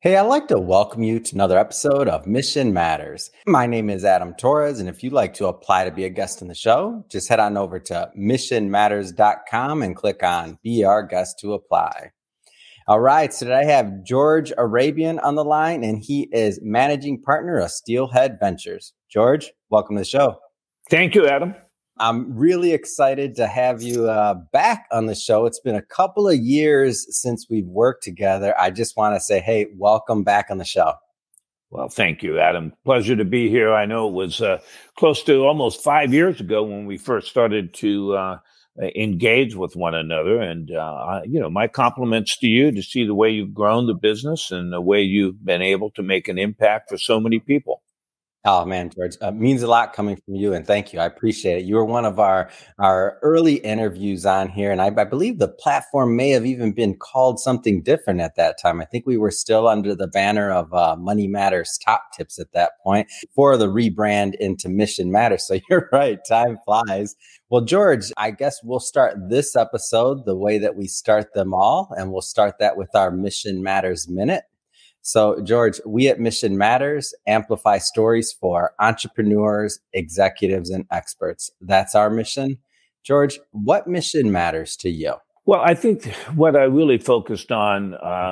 Hey, I'd like to welcome you to another episode of Mission Matters. My name is Adam Torres, and if you'd like to apply to be a guest on the show, just head on over to missionmatters.com and click on Be Our Guest to apply. All right, so today I have George Arabian on the line, and he is managing partner of Steelhead Ventures. George, welcome to the show. Thank you, Adam. I'm really excited to have you back on the show. It's been a couple of years since we've worked together. I just want to say, hey, welcome back on the show. Well, thank you, Adam. Pleasure to be here. I know it was close to almost 5 years ago when we first started to engage with one another. And, my compliments to you to see the way you've grown the business and the way you've been able to make an impact for so many people. Oh, man, George, means a lot coming from you. And thank you. I appreciate it. You were one of our early interviews on here. And I believe the platform may have even been called something different at that time. I think we were still under the banner of Money Matters Top Tips at that point before the rebrand into Mission Matters. So you're right. Time flies. Well, George, I guess we'll start this episode the way that we start them all. And we'll start that with our Mission Matters Minute. So, George, we at Mission Matters amplify stories for entrepreneurs, executives, and experts. That's our mission. George, what mission matters to you? Well, I think what I really focused on,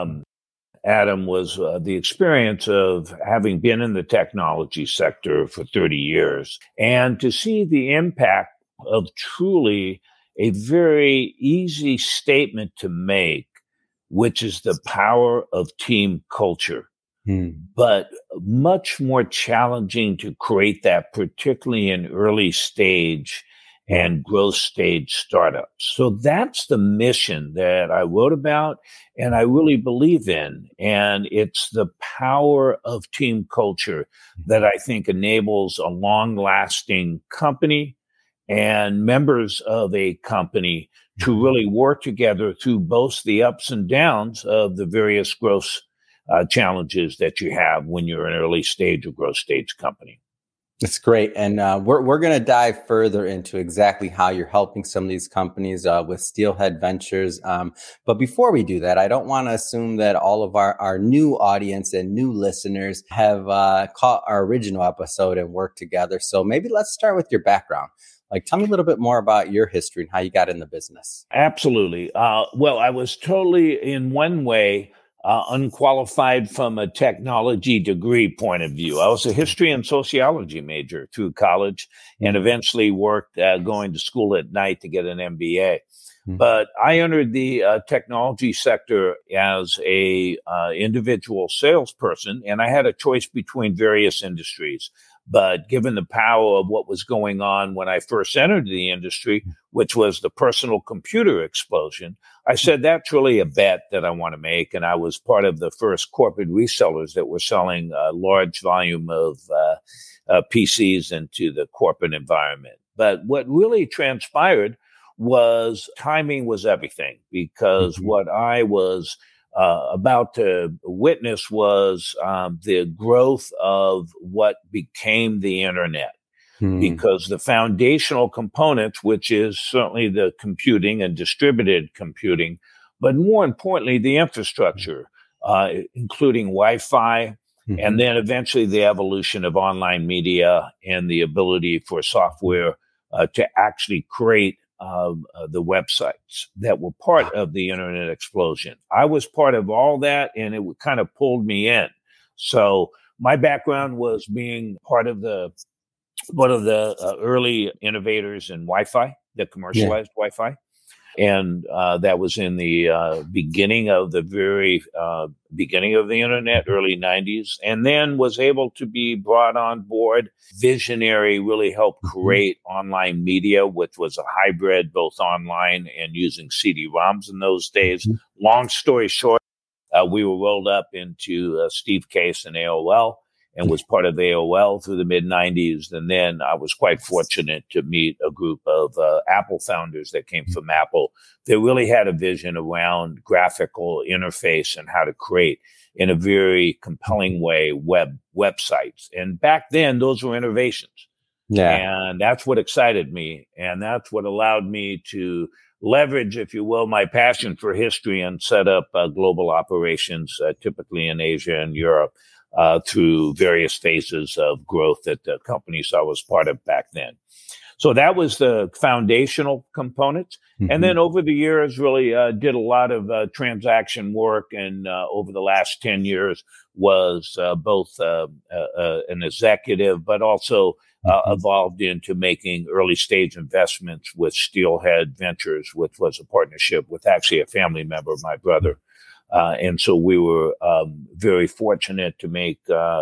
Adam, was the experience of having been in the technology sector for 30 years and to see the impact of truly a very easy statement to make, which is the power of team culture, but much more challenging to create that, particularly in early stage and growth stage startups. So that's the mission that I wrote about and I really believe in. And it's the power of team culture that I think enables a long-lasting company and members of a company to really work together through both the ups and downs of the various growth challenges that you have when you're an early stage or growth stage company. That's great. And we're going to dive further into exactly how you're helping some of these companies with Steelhead Ventures. But before we do that, I don't want to assume that all of our new audience and new listeners have caught our original episode and worked together. So maybe let's start with your background. Tell me a little bit more about your history and how you got in the business. Absolutely. Well, I was totally, in one way, unqualified from a technology degree point of view. I was a history and sociology major through college and eventually worked going to school at night to get an MBA. But I entered the technology sector as a individual salesperson, and I had a choice between various industries. But given the power of what was going on when I first entered the industry, which was the personal computer explosion, I said, that's really a bet that I want to make. And I was part of the first corporate resellers that were selling a large volume of PCs into the corporate environment. But what really transpired was timing was everything, because what I was about to witness was the growth of what became the internet. Because the foundational components, which is certainly the computing and distributed computing, but more importantly, the infrastructure, including Wi-Fi, and then eventually the evolution of online media and the ability for software to actually create the websites that were part of the internet explosion. I was part of all that, and it kind of pulled me in. So my background was being part of one of the early innovators in Wi-Fi, that commercialized Wi-Fi. And that was in the beginning of the beginning of the internet, early 90s, and then was able to be brought on board. Visionary really helped create online media, which was a hybrid, both online and using CD-ROMs in those days. Long story short, we were rolled up into Steve Case and AOL, and was part of AOL through the mid-90s. And then I was quite fortunate to meet a group of Apple founders that came from Apple. They really had a vision around graphical interface and how to create, in a very compelling way, websites. And back then, those were innovations. Yeah. And that's what excited me. And that's what allowed me to leverage, if you will, my passion for history and set up global operations, typically in Asia and Europe, through various phases of growth that the companies I was part of back then. So that was the foundational component. And then over the years, really did a lot of transaction work. And over the last 10 years was both an executive, but also evolved into making early stage investments with Steelhead Ventures, which was a partnership with actually a family member of my brother. And so we were very fortunate to make,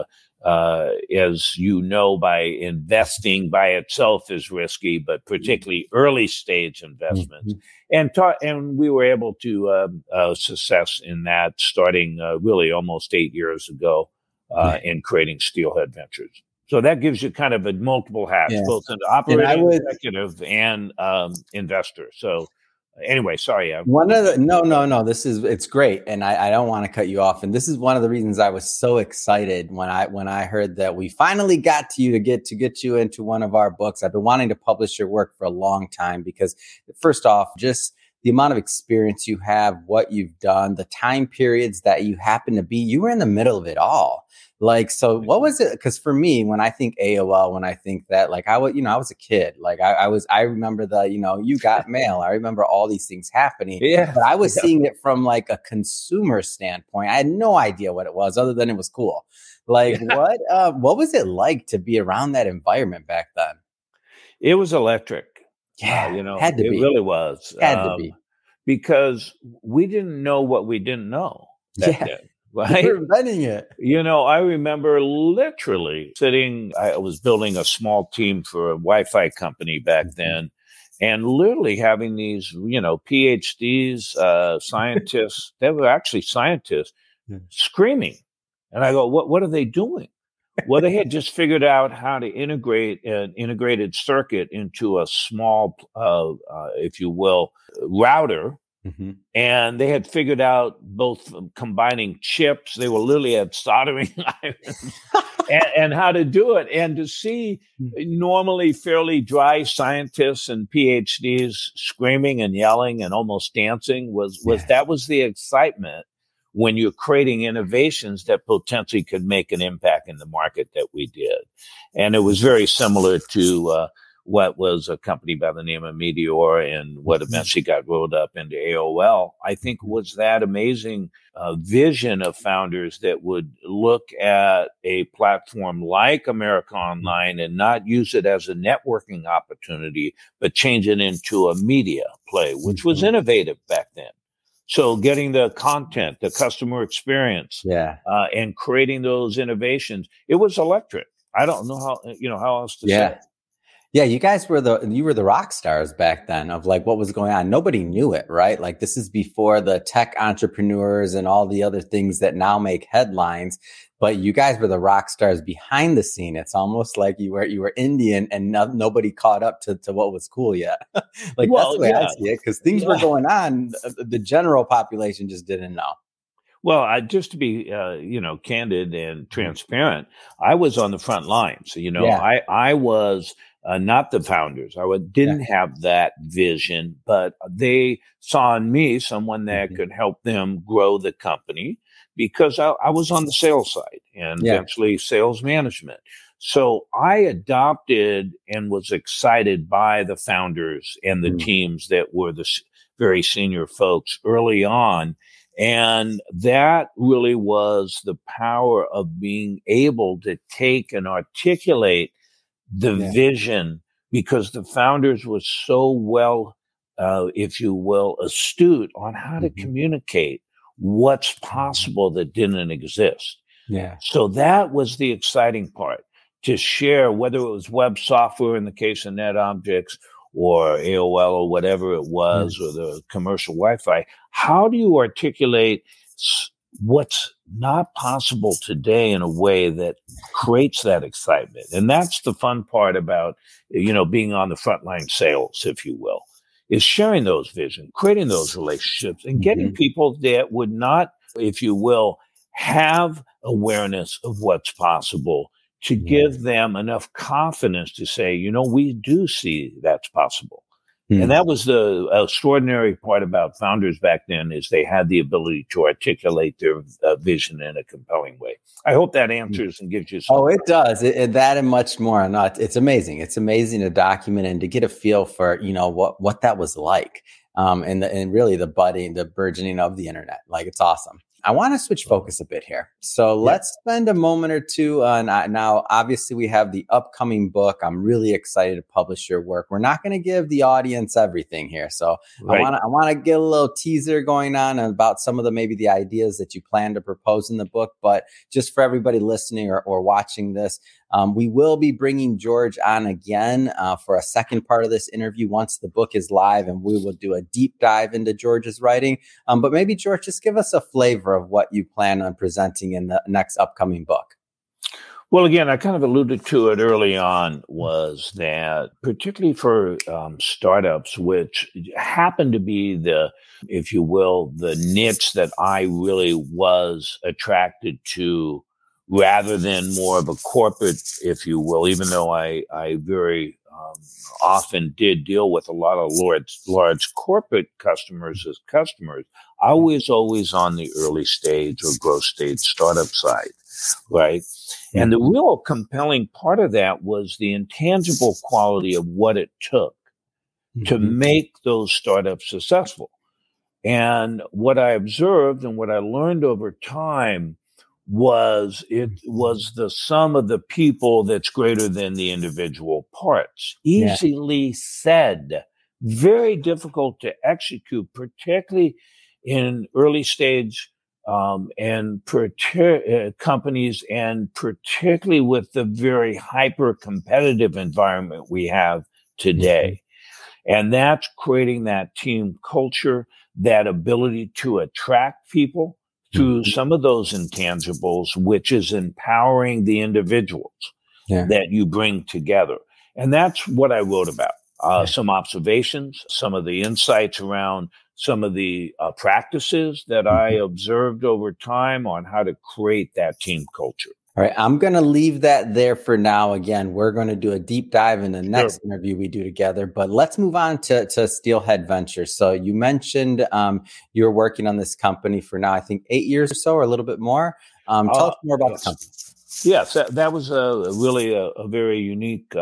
as you know, by investing by itself is risky, but particularly early stage investments. And we were able to success in that starting really almost 8 years ago in creating Steelhead Ventures. So that gives you kind of a multiple hats, both an operating executive and investor. So anyway, sorry. No. It's great. And I don't want to cut you off. And this is one of the reasons I was so excited when I heard that we finally got to you to get you into one of our books. I've been wanting to publish your work for a long time because first off, just the amount of experience you have, what you've done, the time periods that you happen to be, you were in the middle of it all. Like, so what was it? Because for me, when I think AOL, when I think that, like, I was a kid. Like, I remember you got mail. I remember all these things happening. Yeah. But I was seeing it from like a consumer standpoint. I had no idea what it was other than it was cool. Like, what was it like to be around that environment back then? It was electric. Yeah, had to be. It really was. Had to be. Because we didn't know what we didn't know back then. Right? You're inventing it. I remember literally I was building a small team for a Wi-Fi company back then, and literally having these, PhDs, scientists, they were actually scientists, screaming. And I go, what are they doing? Well, they had just figured out how to integrate an integrated circuit into a small, if you will, router. And they had figured out both combining chips. They were literally at soldering irons and how to do it. And to see normally fairly dry scientists and PhDs screaming and yelling and almost dancing that was the excitement when you're creating innovations that potentially could make an impact in the market that we did. And it was very similar to what was a company by the name of Meteor and what eventually got rolled up into AOL. I think was that amazing vision of founders that would look at a platform like America Online and not use it as a networking opportunity, but change it into a media play, which was innovative back then. So getting the content, the customer experience, and creating those innovations, it was electric. I don't know how else to say it. Yeah, you guys were the rock stars back then of like what was going on. Nobody knew it, right? Like this is before the tech entrepreneurs and all the other things that now make headlines. But you guys were the rock stars behind the scene. It's almost like you were Indian and nobody caught up to what was cool yet. That's the way I see it, because things were going on. The general population just didn't know. Well, just to be, candid and transparent, I was on the front lines. I was not the founders. I didn't have that vision, but they saw in me someone that could help them grow the company because I was on the sales side and eventually sales management. So I adopted and was excited by the founders and the teams that were the very senior folks early on. And that really was the power of being able to take and articulate the vision, because the founders were so well, if you will, astute on how to communicate what's possible that didn't exist. Yeah. So that was the exciting part, to share, whether it was web software in the case of NetObjects or AOL or whatever it was, or the commercial Wi-Fi. How do you articulate what's not possible today in a way that creates that excitement? And that's the fun part about, being on the frontline sales, if you will, is sharing those visions, creating those relationships, and getting people that would not, if you will, have awareness of what's possible to give them enough confidence to say, we do see that's possible. And that was the extraordinary part about founders back then, is they had the ability to articulate their vision in a compelling way. I hope that answers and gives you some. Oh, it does. That and much more. No, it's amazing. It's amazing to document and to get a feel for, what that was like. And really the burgeoning of the internet. Like, it's awesome. I want to switch focus a bit here. So let's spend a moment or two on now, obviously we have the upcoming book. I'm really excited to publish your work. We're not going to give the audience everything here. So right. I want to get a little teaser going on about some of maybe the ideas that you plan to propose in the book. But just for everybody listening or watching this, we will be bringing George on again for a second part of this interview once the book is live, and we will do a deep dive into George's writing. But maybe, George, just give us a flavor of what you plan on presenting in the next upcoming book. Well, again, I kind of alluded to it early on, was that particularly for startups, which happen to be if you will, the niche that I really was attracted to, rather than more of a corporate, if you will, even though I very often did deal with a lot of large corporate customers as customers, I was always on the early stage or growth stage startup side, right? Mm-hmm. And the real compelling part of that was the intangible quality of what it took to make those startups successful. And what I observed and what I learned over time was the sum of the people that's greater than the individual parts. Easily said, very difficult to execute, particularly in early stage companies, and particularly with the very hyper competitive environment we have today. And that's creating that team culture, that ability to attract people through some of those intangibles, which is empowering the individuals that you bring together. And that's what I wrote about. Some observations, some of the insights around some of the practices that I observed over time on how to create that team culture. All right, I'm going to leave that there for now. Again, we're going to do a deep dive in the next interview we do together, but let's move on to Steelhead Ventures. So you mentioned you're working on this company for now, I think 8 years or so, or a little bit more. Tell us more about the company. Yes, that was really a very unique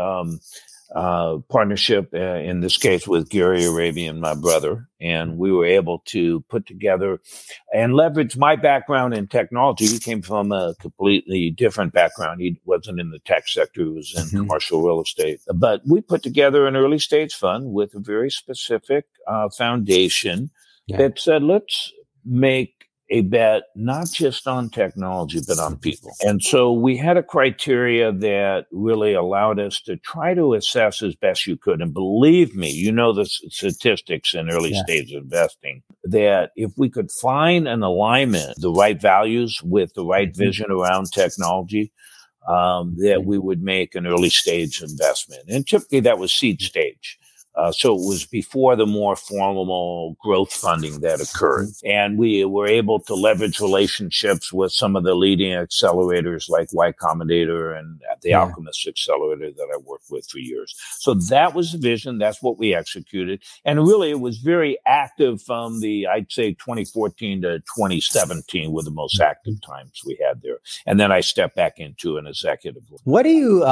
partnership, in this case with Gary Arabian, my brother, and we were able to put together and leverage my background in technology. He came from a completely different background. He wasn't in the tech sector, he was in commercial real estate. But we put together an early stage fund with a very specific foundation that said, let's make a bet not just on technology, but on people. And so we had a criteria that really allowed us to try to assess as best you could. And believe me, the statistics in early stage investing, that if we could find an alignment, the right values with the right vision around technology, that we would make an early stage investment. And typically that was seed stage. So it was before the more formal growth funding that occurred. And we were able to leverage relationships with some of the leading accelerators like Y Combinator and the Alchemist Accelerator that I worked with for years. So that was the vision. That's what we executed. And really, it was very active from I'd say 2014 to 2017 were the most active times we had there. And then I stepped back into an executive role. What do you,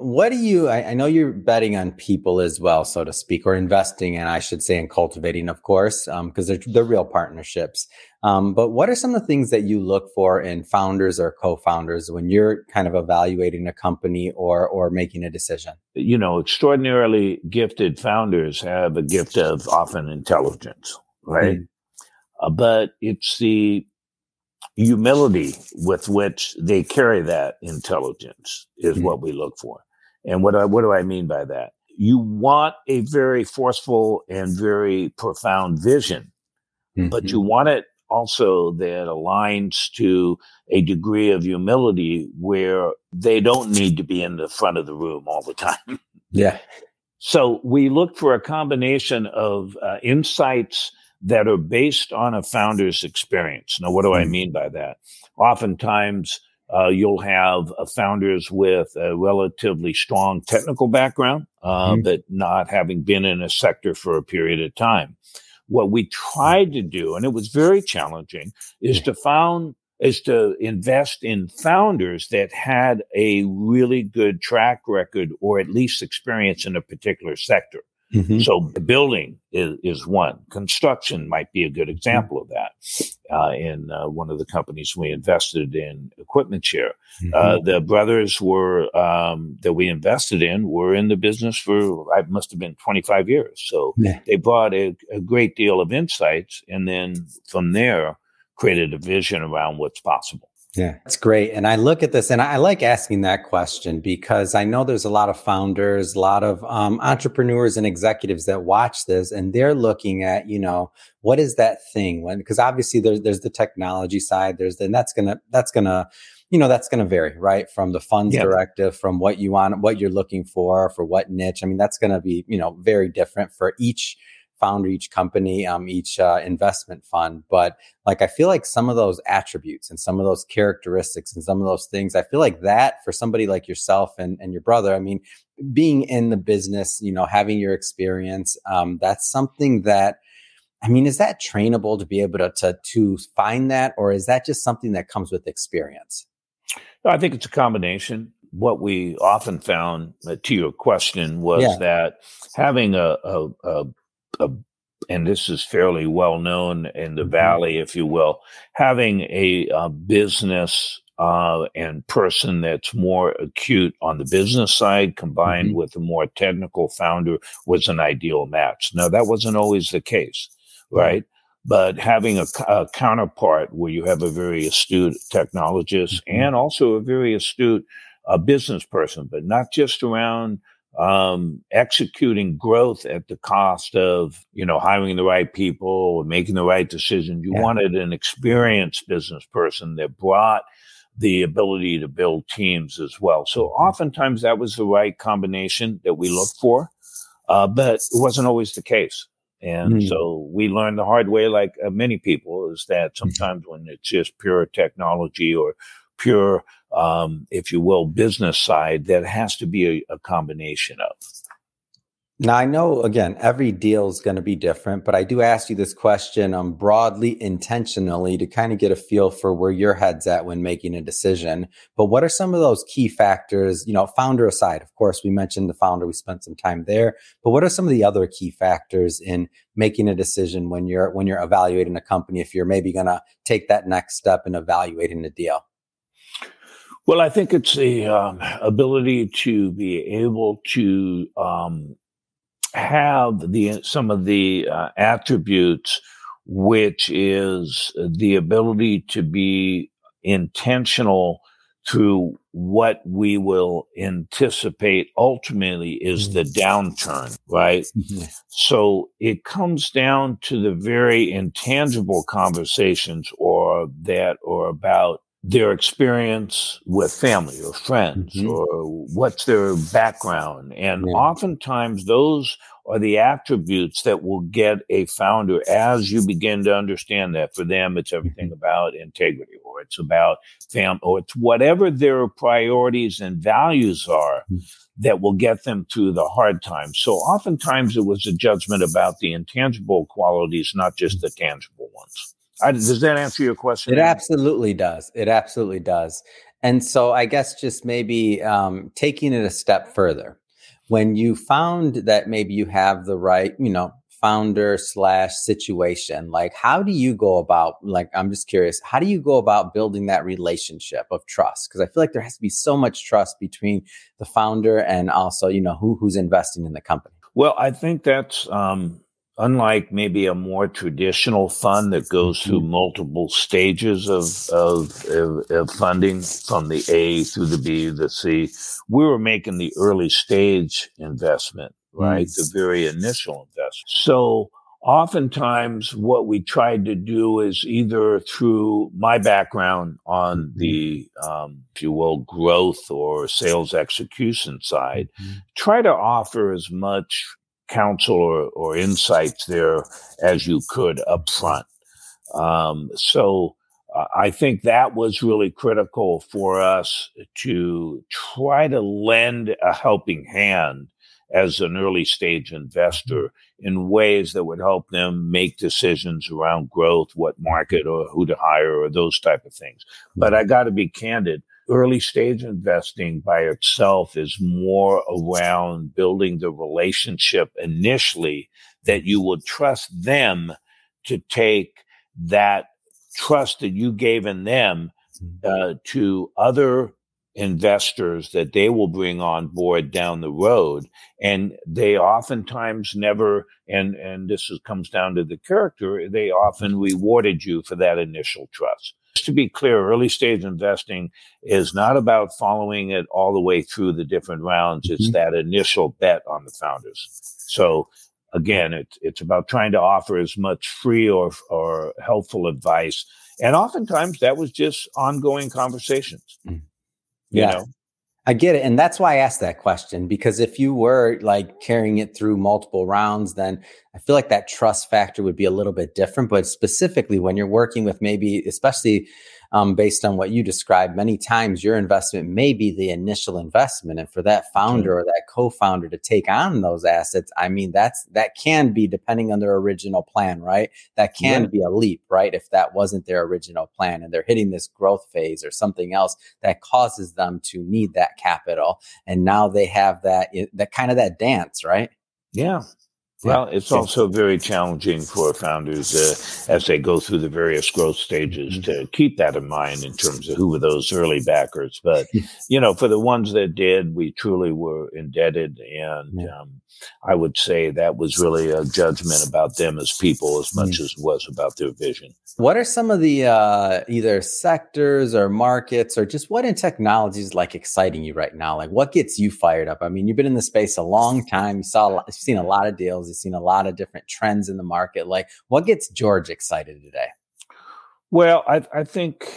I know you're betting on people as well, so to speak, or investing, and I should say in cultivating, of course, because they're real partnerships. But what are some of the things that you look for in founders or co-founders when you're kind of evaluating a company or making a decision? Extraordinarily gifted founders have a gift of often intelligence, right? But it's the humility with which they carry that intelligence is what we look for. And what do I mean by that? You want a very forceful and very profound vision, but you want it also that aligns to a degree of humility where they don't need to be in the front of the room all the time. So we look for a combination of insights that are based on a founder's experience. Now, what do I mean by that? Oftentimes, you'll have founders with a relatively strong technical background, but not having been in a sector for a period of time. What we tried to do, and it was very challenging, is to invest in founders that had a really good track record or at least experience in a particular sector. Mm-hmm. So building is one. Construction might be a good example of that. In one of the companies we invested in, EquipmentShare, the brothers were that we invested in were in the business for I must have been 25 years. So they brought a great deal of insights, and then from there created a vision around what's possible. Yeah, that's great. And I look at this and I like asking that question because I know there's a lot of founders, a lot of entrepreneurs and executives that watch this, and they're looking at, what is that thing? Because obviously there's the technology side, that's gonna vary, right? From the funds directive, from what you want, what you're looking for what niche. I mean, that's going to be, very different for each founder, each company, each investment fund. But I feel like some of those attributes and some of those characteristics and some of those things, I feel like that for somebody like yourself and your brother, I mean, being in the business, having your experience, that's something that, I mean, is that trainable to be able to find that, or is that just something that comes with experience? I think it's a combination. What we often found, to your question, was that having and this is fairly well known in the Valley, if you will, having a business and person that's more acute on the business side combined with a more technical founder was an ideal match. Now, that wasn't always the case, right? But having a counterpart where you have a very astute technologist and also a very astute business person, but not just around executing growth at the cost of, hiring the right people or making the right decisions. You wanted an experienced business person that brought the ability to build teams as well. So oftentimes that was the right combination that we looked for, but it wasn't always the case. And so we learned the hard way, like many people, is that sometimes when it's just pure technology or pure, if you will, business side, that has to be a combination of. Now, I know, again, every deal is going to be different, but I do ask you this question broadly, intentionally, to kind of get a feel for where your head's at when making a decision. But what are some of those key factors, founder aside? Of course, we mentioned the founder, we spent some time there, but what are some of the other key factors in making a decision when you're evaluating a company, if you're maybe going to take that next step in evaluating the deal? Well, I think it's the ability to be able to have some of the attributes, which is the ability to be intentional through what we will anticipate ultimately is the downturn, right? So it comes down to the very intangible conversations or about their experience with family or friends or what's their background. And oftentimes those are the attributes that will get a founder, as you begin to understand that for them, it's everything about integrity, or it's about family, or it's whatever their priorities and values are that will get them through the hard times. So oftentimes it was a judgment about the intangible qualities, not just the tangible ones. Does that answer your question? It absolutely does. It absolutely does. And so I guess just maybe taking it a step further, when you found that maybe you have the right, founder / situation, how do you go about, I'm just curious, how do you go about building that relationship of trust? Because I feel like there has to be so much trust between the founder and also, who's investing in the company. Well, I think that's unlike maybe a more traditional fund that goes through multiple stages of funding from the A through the B, the C, we were making the early stage investment, right? The very initial investment. So oftentimes what we tried to do is either through my background on the, if you will, growth or sales execution side, try to offer as much counsel or insights there as you could up front. So I think that was really critical for us to try to lend a helping hand as an early stage investor in ways that would help them make decisions around growth, what market or who to hire or those type of things. But I got to be candid. Early stage investing by itself is more around building the relationship initially that you will trust them to take that trust that you gave in them to other investors that they will bring on board down the road. And they oftentimes never, and this comes down to the character, they often rewarded you for that initial trust. Just to be clear, early stage investing is not about following it all the way through the different rounds. It's that initial bet on the founders. So again, it's about trying to offer as much free or helpful advice. And oftentimes that was just ongoing conversations. You know? I get it. And that's why I asked that question, because if you were like carrying it through multiple rounds, then I feel like that trust factor would be a little bit different. But specifically when you're working with maybe, especially based on what you described, many times your investment may be the initial investment. And for that founder or that co-founder to take on those assets, I mean, that can be, depending on their original plan, right? That can be a leap, right? If that wasn't their original plan and they're hitting this growth phase or something else that causes them to need that capital. And now they have that kind of that dance, right? Yeah. Well, it's also very challenging for founders as they go through the various growth stages to keep that in mind in terms of who were those early backers. But, for the ones that did, we truly were indebted. And I would say that was really a judgment about them as people as much as it was about their vision. What are some of the either sectors or markets or just what in technology is like exciting you right now? Like what gets you fired up? I mean, you've been in the space a long time. You've seen a lot of deals. You've seen a lot of different trends in the market. Like what gets George excited today? Well, I think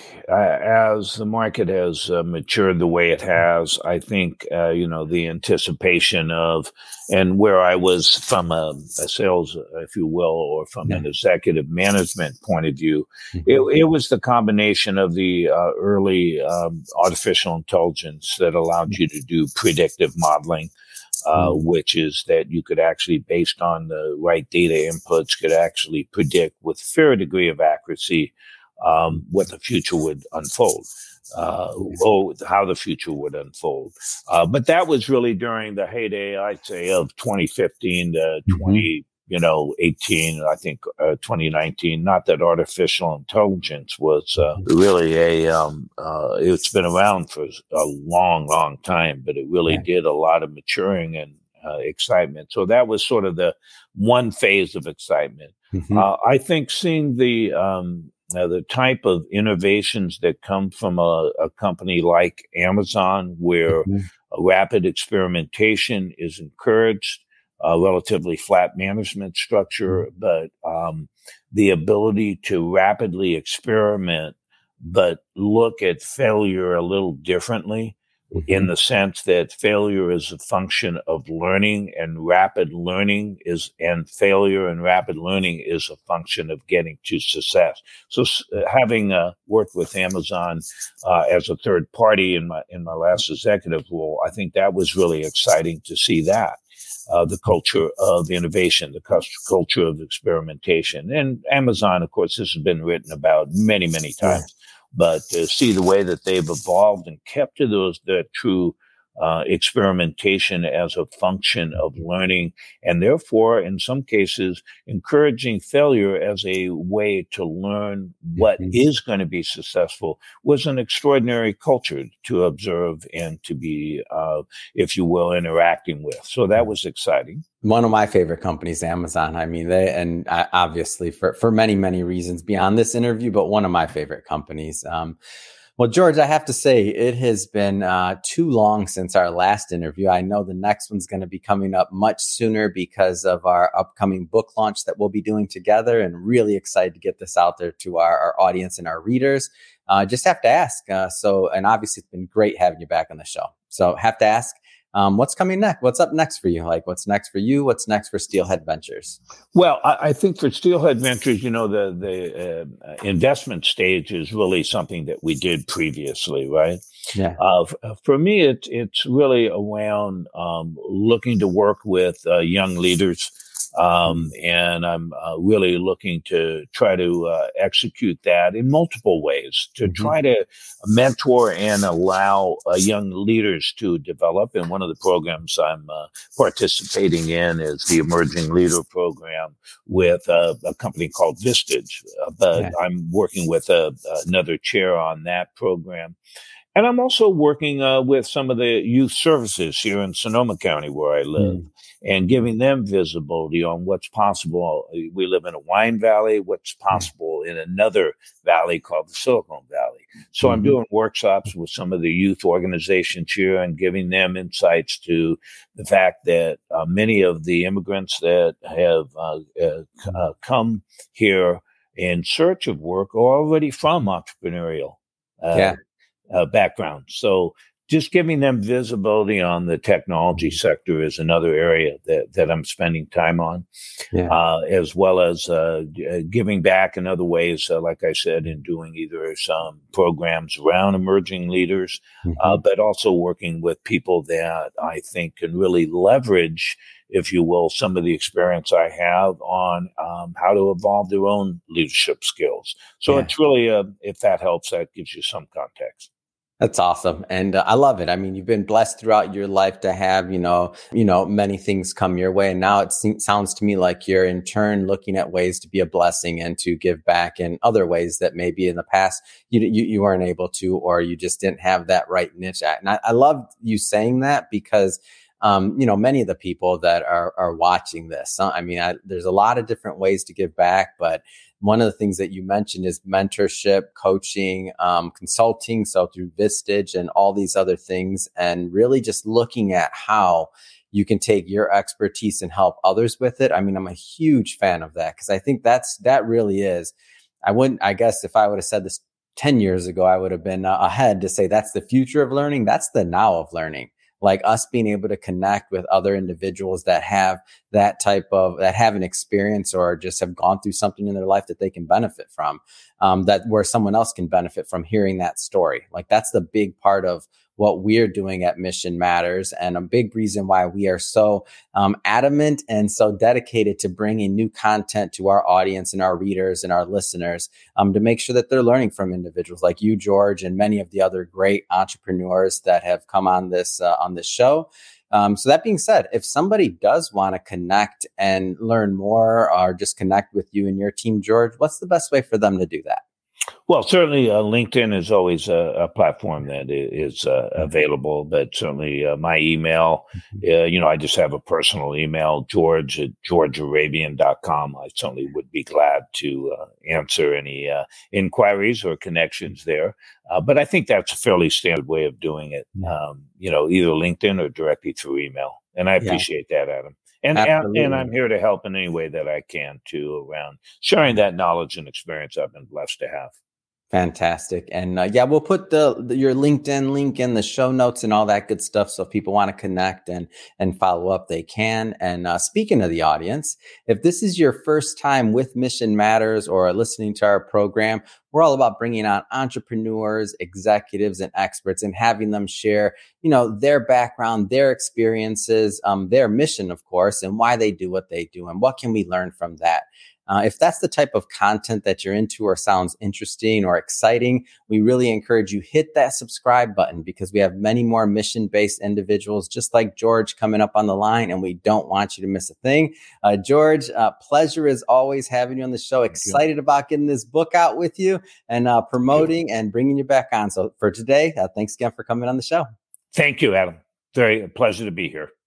as the market has matured the way it has, I think, the anticipation of, and where I was from a sales, if you will, or from an executive management point of view, it was the combination of the early artificial intelligence that allowed you to do predictive modeling. Which is that you could actually, based on the right data inputs, could actually predict with fair degree of accuracy what the future would unfold, or how the future would unfold. But that was really during the heyday, I'd say, of 2015 to 2018, I think 2019. Not that artificial intelligence was really it's been around for a long, long time, but it really did a lot of maturing and excitement. So that was sort of the one phase of excitement. I think seeing the type of innovations that come from a company like Amazon, where a rapid experimentation is encouraged, a relatively flat management structure, but the ability to rapidly experiment, but look at failure a little differently, in the sense that failure is a function of learning, and failure and rapid learning is a function of getting to success. So having worked with Amazon as a third party in my last executive role, I think that was really exciting to see that. The culture of innovation, the culture of experimentation. And Amazon, of course, this has been written about many, many times. But to see the way that they've evolved and kept to the true experimentation as a function of learning, and therefore, in some cases, encouraging failure as a way to learn what is going to be successful, was an extraordinary culture to observe and to be, if you will, interacting with. So that was exciting. One of my favorite companies, Amazon. I mean, obviously for many, many reasons beyond this interview, but one of my favorite companies. Well, George, I have to say it has been too long since our last interview. I know the next one's going to be coming up much sooner because of our upcoming book launch that we'll be doing together, and really excited to get this out there to our audience and our readers. Just have to ask. And obviously it's been great having you back on the show. So have to ask, What's coming next? What's up next for you? Like, what's next for you? What's next for Steelhead Ventures? Well, I think for Steelhead Ventures, the investment stage is really something that we did previously, right? Yeah. For me, it's really around looking to work with young leaders. And I'm really looking to try to execute that in multiple ways to try to mentor and allow young leaders to develop. And one of the programs I'm participating in is the Emerging Leader Program with a company called Vistage. But I'm working with another chair on that program. And I'm also working with some of the youth services here in Sonoma County where I live and giving them visibility on what's possible. We live in a wine valley, what's possible in another valley called the Silicon Valley. So I'm doing workshops with some of the youth organizations here and giving them insights to the fact that many of the immigrants that have come here in search of work are already from entrepreneurial background. So just giving them visibility on the technology sector is another area that I'm spending time on, as well as giving back in other ways, like I said, in doing either some programs around emerging leaders, but also working with people that I think can really leverage, if you will, some of the experience I have on how to evolve their own leadership skills. So it's really, if that helps, that gives you some context. That's awesome. And I love it. I mean, you've been blessed throughout your life to have, many things come your way. And now it sounds to me like you're in turn looking at ways to be a blessing and to give back in other ways that maybe in the past you weren't able to, or you just didn't have that right niche at. And I love you saying that because many of the people that are watching this, there's a lot of different ways to give back, but one of the things that you mentioned is mentorship, coaching, consulting. So through Vistage and all these other things, and really just looking at how you can take your expertise and help others with it. I mean, I'm a huge fan of that because I think that really is. I guess if I would have said this 10 years ago, I would have been ahead to say that's the future of learning. That's the now of learning. Like us being able to connect with other individuals that have that have an experience or just have gone through something in their life that they can benefit from, that where someone else can benefit from hearing that story. Like that's the big part of what we're doing at Mission Matters, and a big reason why we are so adamant and so dedicated to bringing new content to our audience and our readers and our listeners, to make sure that they're learning from individuals like you, George, and many of the other great entrepreneurs that have come on this show. So that being said, if somebody does want to connect and learn more or just connect with you and your team, George, what's the best way for them to do that? Well, certainly LinkedIn is always a platform that is available, but certainly my email, I just have a personal email, george@georgearabian.com. I certainly would be glad to answer any inquiries or connections there. But I think that's a fairly standard way of doing it, either LinkedIn or directly through email. And I appreciate that, Adam. And I'm here to help in any way that I can too around sharing that knowledge and experience I've been blessed to have. Fantastic. And we'll put your LinkedIn link in the show notes and all that good stuff. So if people want to connect and follow up, they can. And speaking of the audience, if this is your first time with Mission Matters or listening to our program, we're all about bringing on entrepreneurs, executives, and experts and having them share, their background, their experiences, their mission, of course, and why they do what they do and what can we learn from that. If that's the type of content that you're into or sounds interesting or exciting, we really encourage you hit that subscribe button because we have many more mission-based individuals just like George coming up on the line, and we don't want you to miss a thing. George, pleasure as always having you on the show. Excited about getting this book out with you and promoting and bringing you back on. So for today, thanks again for coming on the show. Thank you, Adam. Very a pleasure to be here.